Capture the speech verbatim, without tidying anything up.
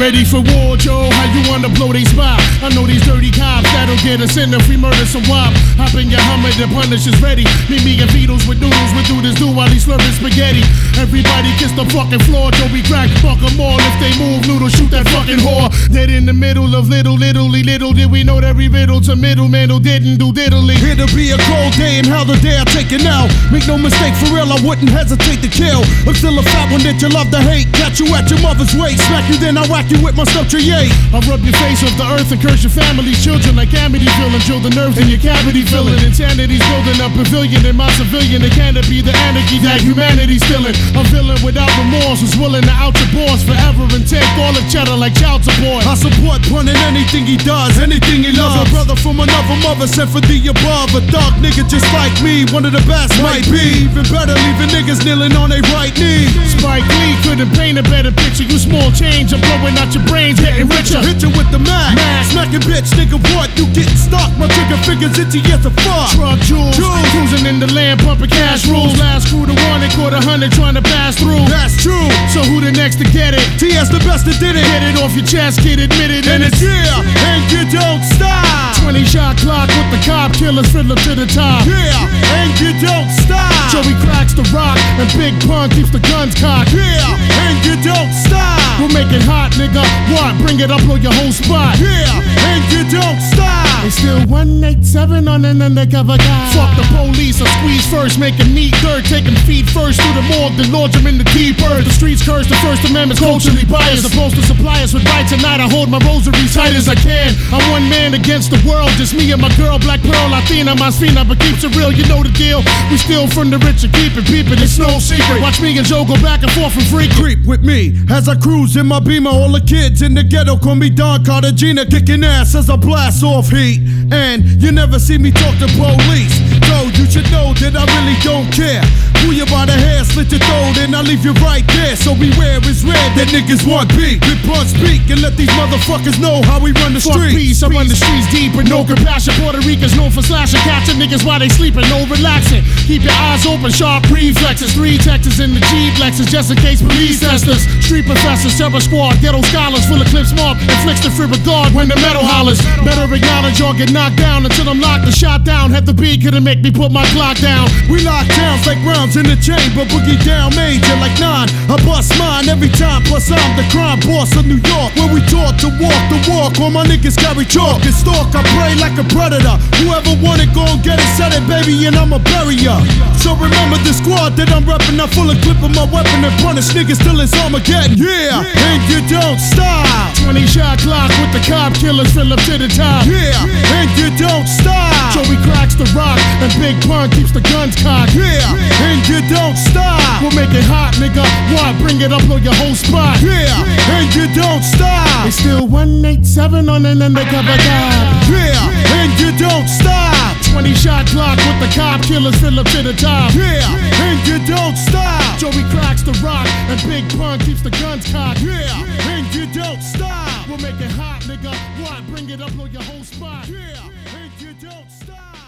Ready for war, Joe? How you wanna blow they spot? I know these dirty cops that'll get us in if we murder some wop. Hop in your Hummer, the Punisher's ready. Meet me and Beatles with noodles, we do this do while he's slurping spaghetti. Everybody kiss the fucking floor, Joe, we crack, fuck them all. If they move, noodle, shoot that fucking whore. Dead in the middle of little, littly, little did we know that every riddle to middleman who didn't do diddly. It'll be a cold day and how the day I take it now. Make no mistake, for real, I wouldn't hesitate to kill. I'm still a fat one that you love to hate. Catch you at your mother's waist, smack you then I whack you with my stuff to yay. I'll rub your face off the earth and curse your family's children like Amityville and drill the nerves in your cavity filling. Insanity's building a pavilion in my civilian. It can't be the anarchy that humanity's feeling. I'm villain without remorse, who's willing to out your boss forever and take all the cheddar like child support. I support Pun in anything he does, anything he loves. A brother from another mother sent for the above. A dark nigga just like me, one of the best might be. Even better, leaving niggas kneeling on their right knee. Spike Lee couldn't paint a better picture. You small change, I'm blowing out your brains, getting richer. Hit you with the Mac, Mac. Smacking bitch, nigga, what? You getting stuck, my trigger fingers itchy as a fuck. Truck jewels, jewels, cruising in the land, pumping cash rules. Last crew to one and caught a hundred trying to pass through. That's true. So who the next to get it? T S the best that did it. Get it off your chest, kid, admit it. And it's yeah, and you don't stop. twenty shot clock with the cop killers, fiddler to the top. Yeah, and you don't stop. Joey cracks the rock and Big Pun keeps the guns cocked. Yeah, and you don't stop. We'll make it hot, nigga. What? Bring it up on your whole spot. Yeah, and you don't stop. It's still one eighty-seven on an undercover guy. Fuck the police, I squeeze first, make him neat dirt. Take him feet first through the morgue, then launch him in the deep earth. The streets curse, the First Amendment's culturally biased. Supposed to supply us with rights, tonight I hold my rosary tight as I can. I'm one man against the world, just me and my girl, Black Pearl, Latina, Masfina, but keeps it real, you know the deal. We steal from the rich and keep it peeping, it's no secret. Watch me and Joe go back and forth from free. Creep with me as I cruise in my Beamer. All the kids in the ghetto call me Don Cartagena, kicking ass as I blast off heat. And you never see me talk to police, so you should know that I really don't care. Pull you by the hair, slit your throat, and I leave you right there. So beware, it's red that niggas want beat. Big Pun speak and let these motherfuckers know how we run the Fuck streets. peace, I run the streets deep with no compassion. Puerto Ricans known for slashing, catching niggas while they sleeping, no relaxing. Keep your eyes open, sharp reflexes. Three Texas in the Jeep Lexus, just in case police test us. Street professors, terror squad, ghetto scholars, full of clips marked, inflicts the free regard when the metal hollers. Better acknowledge or get knocked down until I'm locked and shot down. Had the beat, couldn't make me put my clock down. We lock towns like rounds in the chamber, boogie down major like nine. I bust mine every time, plus I'm the crime boss of New York, where we taught to walk the walk. All my niggas carry chalk and stalk, I pray like a predator. Whoever want it, go and get it, set it, baby, and I'ma bury ya. So remember the squad that I'm reppin', I'm full of clip of my weapon and punish niggas till it's Armageddon. Yeah, and you don't stop. twenty shot clock with the cop killers, fill up to the top. Yeah, and you don't stop. Joey cracks the rock and Big Pun keeps the guns cocked. Yeah, and you don't stop. We'll make it hot, nigga. What? Bring it up on your whole spot. Yeah, and you don't stop. It's still one eighty-seven on an undercover guy. Yeah, and you don't stop. twenty shot clock with the cop killers, fill up to the top. Yeah, and you don't stop. Joey cracks the rock and Big Pun keeps the guns cocked. Yeah, and you don't stop. We'll make it hot, nigga. What? Bring it up on your whole spot. Yeah, and you don't stop.